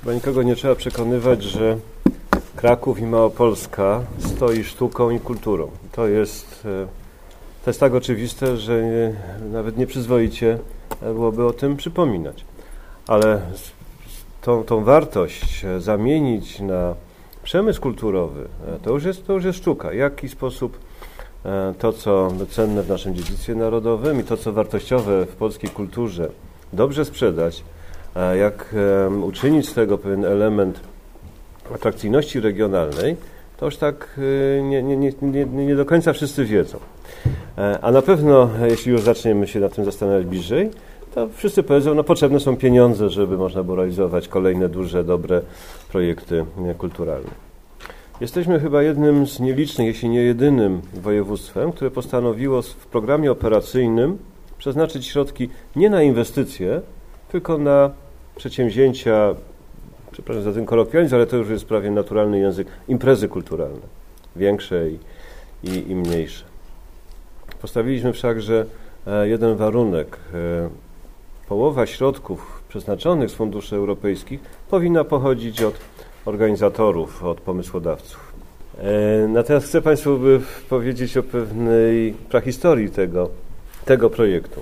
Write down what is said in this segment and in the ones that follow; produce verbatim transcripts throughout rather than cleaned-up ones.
Chyba nikogo nie trzeba przekonywać, że Kraków i Małopolska stoi sztuką i kulturą. To jest, to jest tak oczywiste, że nie, nawet nieprzyzwoicie byłoby o tym przypominać. Ale tą, tą wartość zamienić na przemysł kulturowy, to już jest, to już jest sztuka. W jaki sposób to, co cenne w naszym dziedzictwie narodowym i to, co wartościowe w polskiej kulturze dobrze sprzedać, jak uczynić z tego pewien element atrakcyjności regionalnej, to już tak nie, nie, nie, nie, nie do końca wszyscy wiedzą. A na pewno, jeśli już zaczniemy się nad tym zastanawiać bliżej, to wszyscy powiedzą, no potrzebne są pieniądze, żeby można było realizować kolejne duże, dobre projekty kulturalne. Jesteśmy chyba jednym z nielicznych, jeśli nie jedynym województwem, które postanowiło w programie operacyjnym przeznaczyć środki nie na inwestycje, tylko na przedsięwzięcia, przepraszam za ten kolokwializm, ale to już jest prawie naturalny język, imprezy kulturalne, większe i, i, i mniejsze. Postawiliśmy wszakże jeden warunek. Połowa środków przeznaczonych z funduszy europejskich powinna pochodzić od organizatorów, od pomysłodawców. Natomiast chcę Państwu powiedzieć o pewnej prahistorii tego, tego projektu.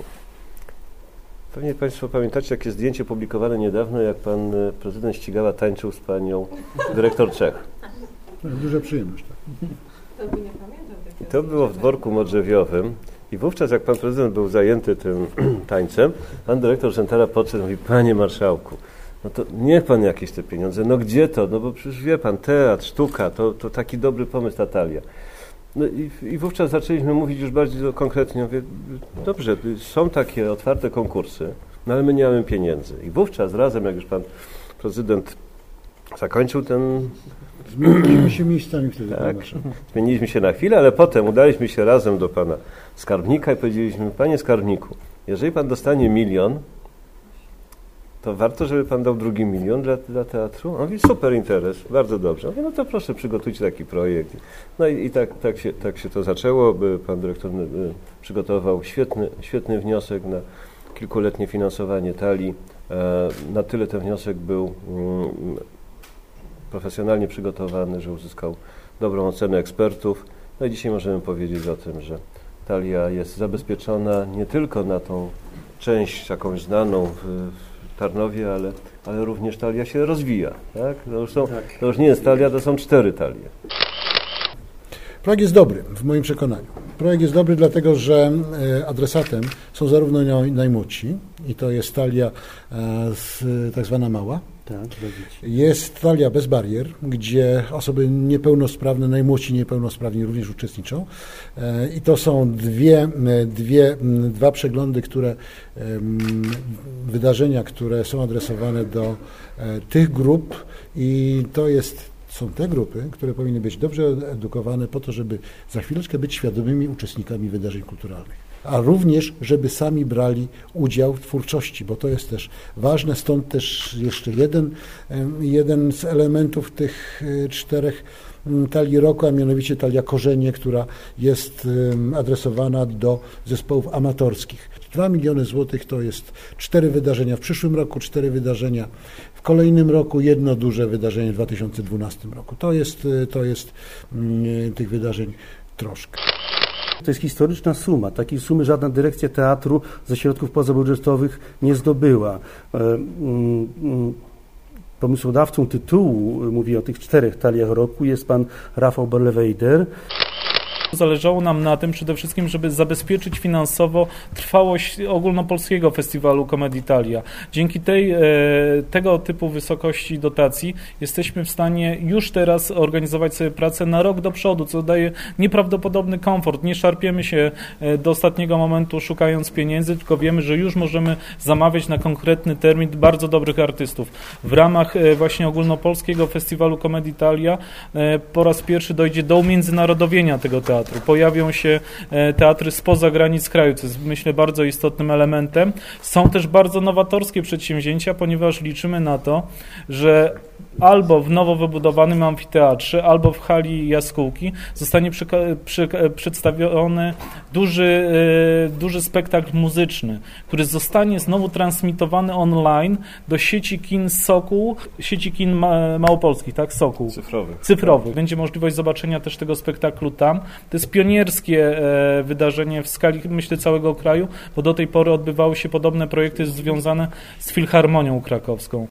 Pewnie Państwo pamiętacie takie zdjęcie publikowane niedawno, jak Pan prezydent Ścigała tańczył z Panią dyrektor Czech. Duża przyjemność. Tak. To by nie pamiętam. I to było w dworku modrzewiowym. I wówczas, jak Pan prezydent był zajęty tym tańcem, Pan dyrektor Szentara podszedł i mówi: Panie marszałku, no to niech Pan jakieś te pieniądze, no gdzie to? No bo przecież wie Pan, teatr, sztuka, to, to taki dobry pomysł, ta talia. No i, i wówczas zaczęliśmy mówić już bardziej konkretnie. Mówię, dobrze, są takie otwarte konkursy, no ale my nie mamy pieniędzy. I wówczas razem, jak już Pan prezydent zakończył ten... Zmieniliśmy się miejscami wtedy. Tak, zmieniliśmy się na chwilę, ale potem udaliśmy się razem do Pana skarbnika i powiedzieliśmy: Panie skarbniku, jeżeli Pan dostanie milion, to warto, żeby Pan dał drugi milion dla, dla teatru? On mówi: super interes, bardzo dobrze. Mówię, no to proszę, przygotujcie taki projekt. No i, i tak, tak, się, tak się to zaczęło. Pan dyrektor przygotował świetny, świetny wniosek na kilkuletnie finansowanie talii. Na tyle ten wniosek był profesjonalnie przygotowany, że uzyskał dobrą ocenę ekspertów. No i dzisiaj możemy powiedzieć o tym, że talia jest zabezpieczona nie tylko na tą część jakąś znaną w, w Tarnowie, ale, ale również talia się rozwija. Tak? To, już są, to już nie jest talia, to są cztery talie. Projekt jest dobry, w moim przekonaniu. Projekt jest dobry dlatego, że adresatem są zarówno najmłodsi, i to jest talia tak zwana mała. Tak, jest talia bez barier, gdzie osoby niepełnosprawne, najmłodsi niepełnosprawni również uczestniczą. I to są dwie, dwie, dwa przeglądy, które, wydarzenia, które są adresowane do tych grup, i to jest są te grupy, które powinny być dobrze edukowane po to, żeby za chwileczkę być świadomymi uczestnikami wydarzeń kulturalnych, a również, żeby sami brali udział w twórczości, bo to jest też ważne. Stąd też jeszcze jeden, jeden z elementów tych czterech talii roku, a mianowicie talia Korzenie, która jest adresowana do zespołów amatorskich. Dwa miliony złotych to jest cztery wydarzenia w przyszłym roku, cztery wydarzenia w kolejnym roku, jedno duże wydarzenie w dwa tysiące dwunastym roku. To jest, to jest mm, tych wydarzeń troszkę. To jest historyczna suma. Takiej sumy żadna dyrekcja teatru ze środków pozabudżetowych nie zdobyła. Pomysłodawcą tytułu, mówię o tych czterech taliach roku, jest pan Rafał Berlewejder. Zależało nam na tym przede wszystkim, żeby zabezpieczyć finansowo trwałość ogólnopolskiego festiwalu Comedy Italia. Dzięki tej, tego typu wysokości dotacji jesteśmy w stanie już teraz organizować sobie pracę na rok do przodu, co daje nieprawdopodobny komfort. Nie szarpiemy się do ostatniego momentu szukając pieniędzy, tylko wiemy, że już możemy zamawiać na konkretny termin bardzo dobrych artystów. W ramach właśnie ogólnopolskiego festiwalu Comedy Italia po raz pierwszy dojdzie do umiędzynarodowienia tego teatru. Pojawią się teatry spoza granic kraju, co jest, myślę, bardzo istotnym elementem. Są też bardzo nowatorskie przedsięwzięcia, ponieważ liczymy na to, że albo w nowo wybudowanym amfiteatrze, albo w hali Jaskółki zostanie przyka- przy- przedstawiony duży, duży spektakl muzyczny, który zostanie znowu transmitowany online do sieci kin Sokół, sieci kin ma- małopolskich, tak? Sokół. Cyfrowych. Cyfrowych. Będzie możliwość zobaczenia też tego spektaklu tam. To jest pionierskie e, wydarzenie w skali, myślę, całego kraju, bo do tej pory odbywały się podobne projekty związane z Filharmonią Krakowską.